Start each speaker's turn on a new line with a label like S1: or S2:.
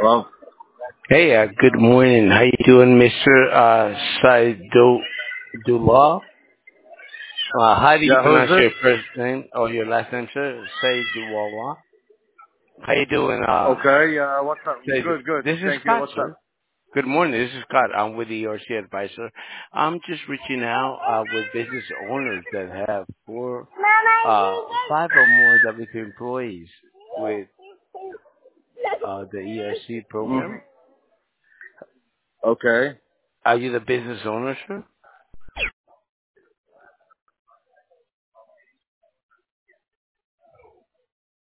S1: Hello?
S2: Hey, good morning. How you doing, Mr. Saidullah? How do you
S1: Yeah, who is
S2: pronounce
S1: this?
S2: your first name or your last name, sir? Saidullah. How you doing,
S1: Okay, what's up?
S2: Said?
S1: Good, good.
S2: This is
S1: Thank you.
S2: Scott,
S1: What's
S2: sir.
S1: up?
S2: Good morning. This is Scott. I'm with the ERC advisor. I'm just reaching out with business owners that have five or more W2 employees with the ERC program.
S1: Hmm. Okay.
S2: Are you the business owner, sir?